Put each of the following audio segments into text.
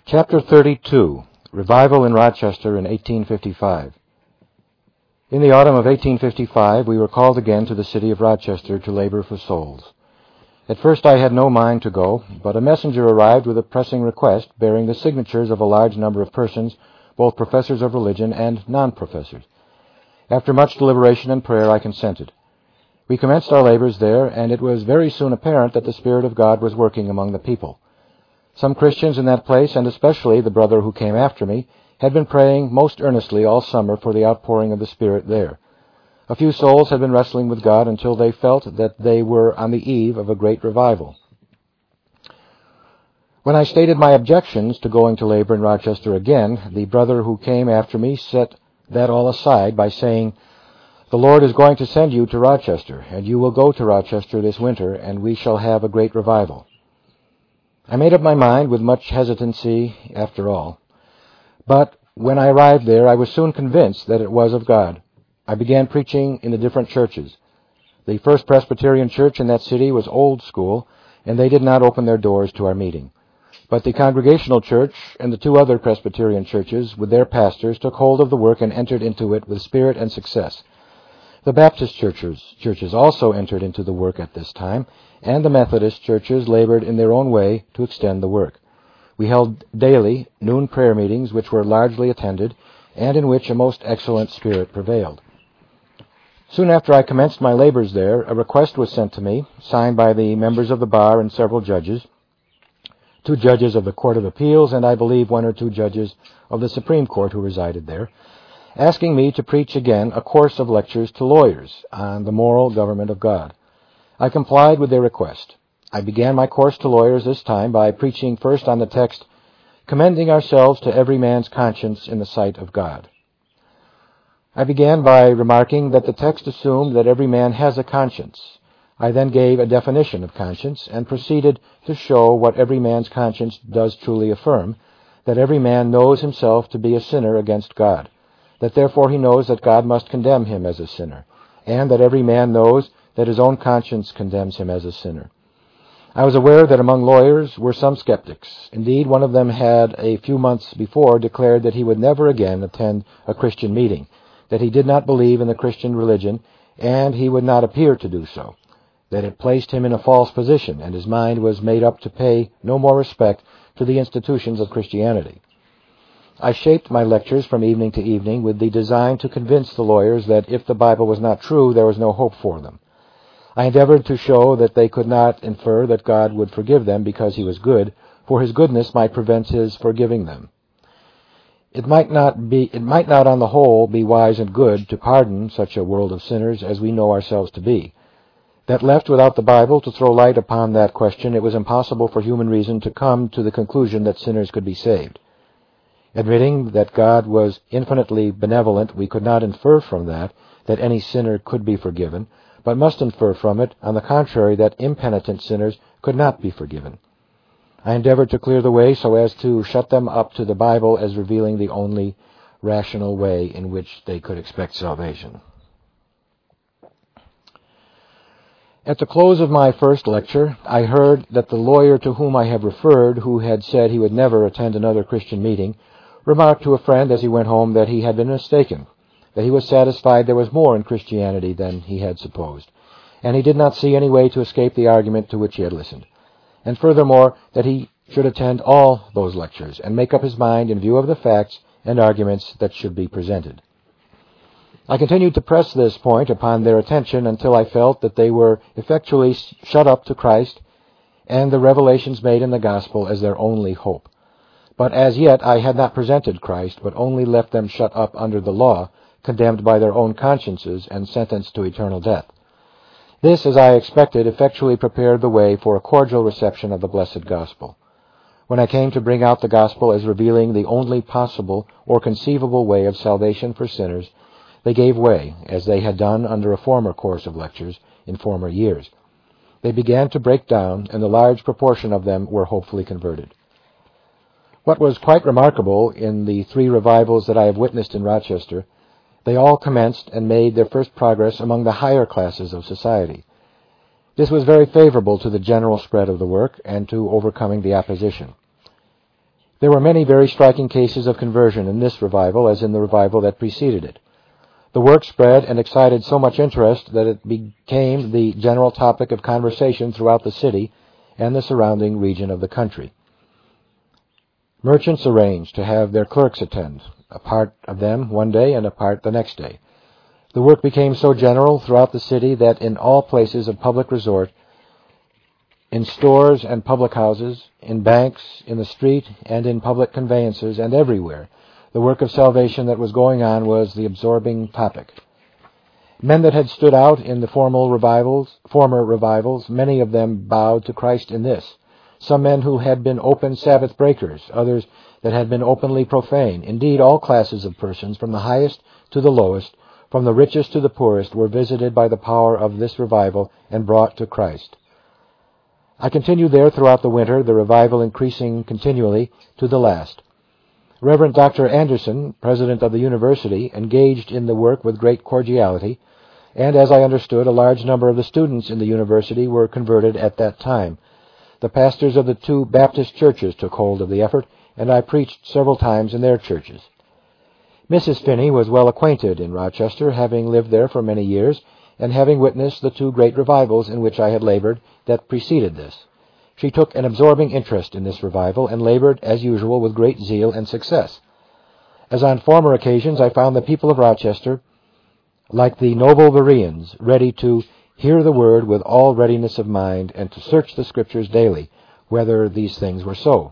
Chapter 32, Revival in Rochester in 1855. In the autumn of 1855, we were called again to the city of Rochester to labor for souls. At first I had no mind to go, but a messenger arrived with a pressing request bearing the signatures of a large number of persons, both professors of religion and non-professors. After much deliberation and prayer, I consented. We commenced our labors there, and it was very soon apparent that the Spirit of God was working among the people. Some Christians in that place, and especially the brother who came after me, had been praying most earnestly all summer for the outpouring of the Spirit there. A few souls had been wrestling with God until they felt that they were on the eve of a great revival. When I stated my objections to going to labor in Rochester again, the brother who came after me set that all aside by saying, "The Lord is going to send you to Rochester, and you will go to Rochester this winter, and we shall have a great revival." I made up my mind with much hesitancy after all. But when I arrived there, I was soon convinced that it was of God. I began preaching in the different churches. The First Presbyterian Church in that city was old school, and they did not open their doors to our meeting. But the Congregational Church and the two other Presbyterian churches, with their pastors, took hold of the work and entered into it with spirit and success. The Baptist churches also entered into the work at this time, and the Methodist churches labored in their own way to extend the work. We held daily noon prayer meetings, which were largely attended, and in which a most excellent spirit prevailed. Soon after I commenced my labors there, a request was sent to me, signed by the members of the bar and several judges, 2 judges of the Court of Appeals, and I believe 1 or 2 judges of the Supreme Court who resided there, asking me to preach again a course of lectures to lawyers on the moral government of God. I complied with their request. I began my course to lawyers this time by preaching first on the text, "Commending ourselves to every man's conscience in the sight of God." I began by remarking that the text assumed that every man has a conscience. I then gave a definition of conscience and proceeded to show what every man's conscience does truly affirm, that every man knows himself to be a sinner against God, that therefore he knows that God must condemn him as a sinner, and that every man knows that his own conscience condemns him as a sinner. I was aware that among lawyers were some skeptics. Indeed, one of them had a few months before declared that he would never again attend a Christian meeting, that he did not believe in the Christian religion, and he would not appear to do so, that it placed him in a false position, and his mind was made up to pay no more respect to the institutions of Christianity. I shaped my lectures from evening to evening with the design to convince the lawyers that if the Bible was not true, there was no hope for them. I endeavored to show that they could not infer that God would forgive them because he was good, for his goodness might prevent his forgiving them. It might not on the whole be wise and good to pardon such a world of sinners as we know ourselves to be. That left without the Bible to throw light upon that question, it was impossible for human reason to come to the conclusion that sinners could be saved. Admitting that God was infinitely benevolent, we could not infer from that any sinner could be forgiven, but must infer from it, on the contrary, that impenitent sinners could not be forgiven. I endeavored to clear the way so as to shut them up to the Bible as revealing the only rational way in which they could expect salvation. At the close of my first lecture, I heard that the lawyer to whom I have referred, who had said he would never attend another Christian meeting, remarked to a friend as he went home that he had been mistaken, that he was satisfied there was more in Christianity than he had supposed, and he did not see any way to escape the argument to which he had listened, and furthermore that he should attend all those lectures and make up his mind in view of the facts and arguments that should be presented. I continued to press this point upon their attention until I felt that they were effectually shut up to Christ and the revelations made in the gospel as their only hope. But as yet I had not presented Christ, but only left them shut up under the law, condemned by their own consciences and sentenced to eternal death. This, as I expected, effectually prepared the way for a cordial reception of the blessed gospel. When I came to bring out the gospel as revealing the only possible or conceivable way of salvation for sinners, they gave way, as they had done under a former course of lectures in former years. They began to break down, and a large proportion of them were hopefully converted. What was quite remarkable in the 3 revivals that I have witnessed in Rochester, they all commenced and made their first progress among the higher classes of society. This was very favorable to the general spread of the work and to overcoming the opposition. There were many very striking cases of conversion in this revival as in the revival that preceded it. The work spread and excited so much interest that it became the general topic of conversation throughout the city and the surrounding region of the country. Merchants arranged to have their clerks attend, a part of them one day and a part the next day. The work became so general throughout the city that in all places of public resort, in stores and public houses, in banks, in the street, and in public conveyances, and everywhere, the work of salvation that was going on was the absorbing topic. Men that had stood out in the former revivals, many of them bowed to Christ in this. Some men who had been open Sabbath breakers, others that had been openly profane. Indeed, all classes of persons, from the highest to the lowest, from the richest to the poorest, were visited by the power of this revival and brought to Christ. I continued there throughout the winter, the revival increasing continually to the last. Reverend Dr. Anderson, president of the university, engaged in the work with great cordiality, and as I understood, a large number of the students in the university were converted at that time. The pastors of the 2 Baptist churches took hold of the effort, and I preached several times in their churches. Mrs. Finney was well acquainted in Rochester, having lived there for many years, and having witnessed the 2 great revivals in which I had labored that preceded this. She took an absorbing interest in this revival and labored, as usual, with great zeal and success. As on former occasions, I found the people of Rochester, like the noble Bereans, ready to hear the word with all readiness of mind and to search the Scriptures daily, whether these things were so.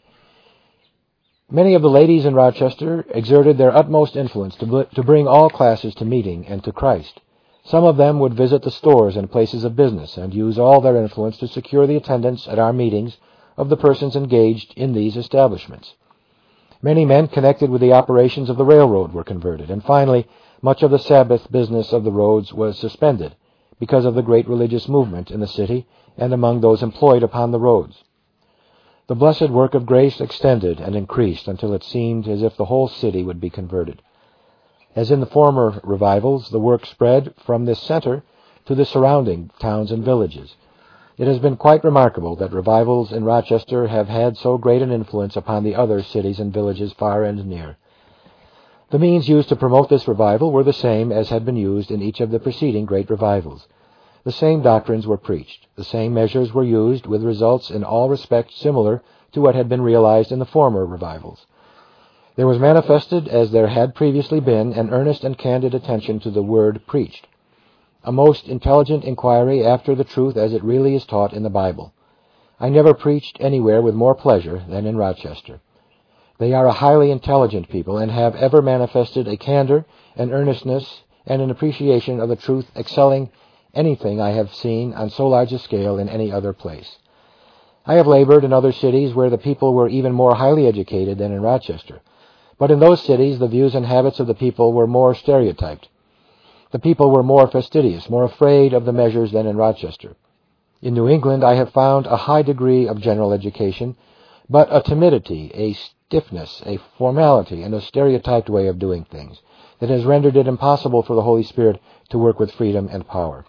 Many of the ladies in Rochester exerted their utmost influence to bring all classes to meeting and to Christ. Some of them would visit the stores and places of business and use all their influence to secure the attendance at our meetings of the persons engaged in these establishments. Many men connected with the operations of the railroad were converted, and finally, much of the Sabbath business of the roads was suspended because of the great religious movement in the city and among those employed upon the roads. The blessed work of grace extended and increased until it seemed as if the whole city would be converted. As in the former revivals, the work spread from this center to the surrounding towns and villages. It has been quite remarkable that revivals in Rochester have had so great an influence upon the other cities and villages far and near. The means used to promote this revival were the same as had been used in each of the preceding great revivals. The same doctrines were preached. The same measures were used, with results in all respects similar to what had been realized in the former revivals. There was manifested, as there had previously been, an earnest and candid attention to the word preached, a most intelligent inquiry after the truth as it really is taught in the Bible. I never preached anywhere with more pleasure than in Rochester. They are a highly intelligent people and have ever manifested a candor, an earnestness, and an appreciation of the truth excelling anything I have seen on so large a scale in any other place. I have labored in other cities where the people were even more highly educated than in Rochester. But in those cities, the views and habits of the people were more stereotyped. The people were more fastidious, more afraid of the measures than in Rochester. In New England, I have found a high degree of general education, but a timidity, a stiffness, a formality, and a stereotyped way of doing things that has rendered it impossible for the Holy Spirit to work with freedom and power.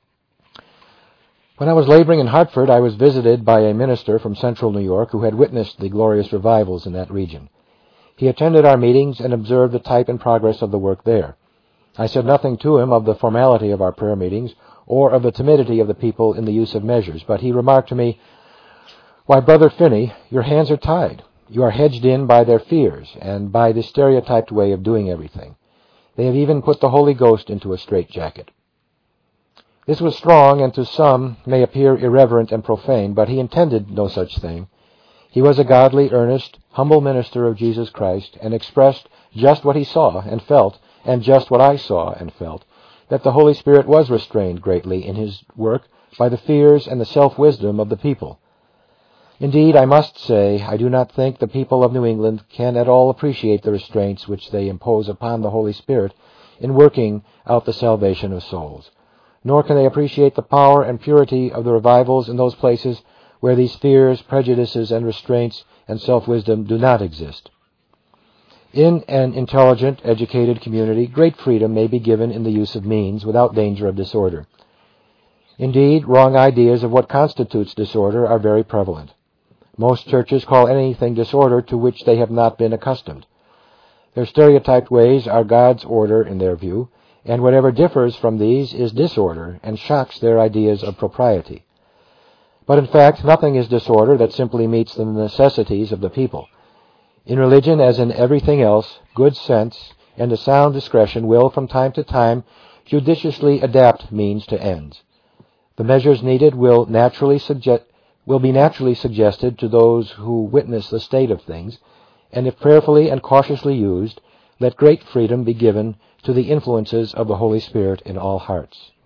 When I was laboring in Hartford, I was visited by a minister from central New York who had witnessed the glorious revivals in that region. He attended our meetings and observed the type and progress of the work there. I said nothing to him of the formality of our prayer meetings or of the timidity of the people in the use of measures, but he remarked to me, "Why, Brother Finney, your hands are tied. You are hedged in by their fears and by the stereotyped way of doing everything. They have even put the Holy Ghost into a straitjacket." This was strong, and to some may appear irreverent and profane, but he intended no such thing. He was a godly, earnest, humble minister of Jesus Christ, and expressed just what he saw and felt, and just what I saw and felt, that the Holy Spirit was restrained greatly in his work by the fears and the self-wisdom of the people. Indeed, I must say, I do not think the people of New England can at all appreciate the restraints which they impose upon the Holy Spirit in working out the salvation of souls. Nor can they appreciate the power and purity of the revivals in those places where these fears, prejudices, and restraints and self-wisdom do not exist. In an intelligent, educated community, great freedom may be given in the use of means without danger of disorder. Indeed, wrong ideas of what constitutes disorder are very prevalent. Most churches call anything disorder to which they have not been accustomed. Their stereotyped ways are God's order in their view, and whatever differs from these is disorder and shocks their ideas of propriety. But in fact, nothing is disorder that simply meets the necessities of the people. In religion, as in everything else, good sense and a sound discretion will, from time to time, judiciously adapt means to ends. The measures needed will be naturally suggested to those who witness the state of things, and if prayerfully and cautiously used, let great freedom be given to the influences of the Holy Spirit in all hearts.